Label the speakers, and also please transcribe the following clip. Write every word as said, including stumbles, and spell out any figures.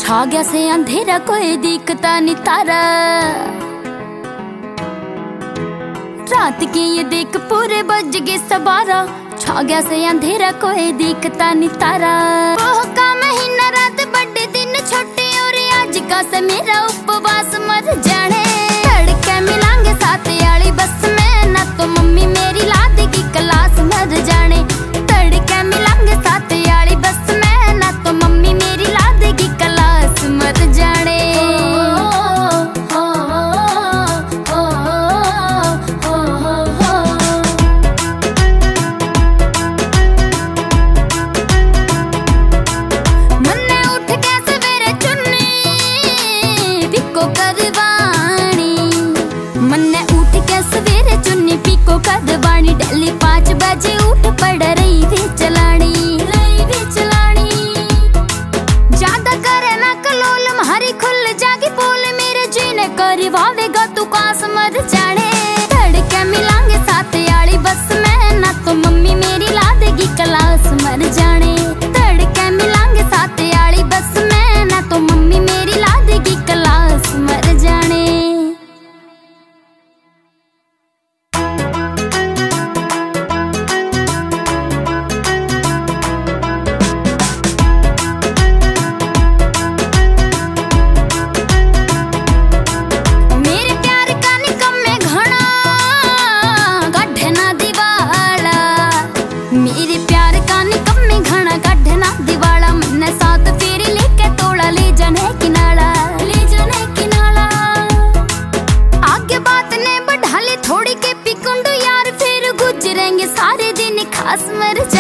Speaker 1: छा गया से अंधेरा कोई दिखता नहीं तारा। रात की ये देख पूरे बज गए सबारा। छा गया से अंधेरा कोई दिखता नहीं तारा। ओह का महीना रात बड़े दिन छोटे और आज का से मेरा उपवास मर जाने। तड़के मिलांगे साथ याली बस में ना तो मम्मी मेरी ला देगी क्लास मर जाने। तड़के मिलांगे साथ याली बस में ना तो मम्मी मेरी ला देगी क्लास मर जाने। मन्ने उठ के सवेरे चुन्नी पीको कदबानी। डेली पाँच बजे उठ पड़ रही वे चलानी रही वे चलानी। ज्यादा करे ना कलोल मारी खुल जागी पोल मेरे जीने करवावेगा तू कास मर जाने। तड़के मिलांगे साथ याली बस में ना तो मम्मी मेरी ला देगी क्लास मर जाने। तड़के मिलांगे साथ याली बस में ना तो मम्मी मेरी ला देगी क्लास मर जाने। सारे दिन खास मर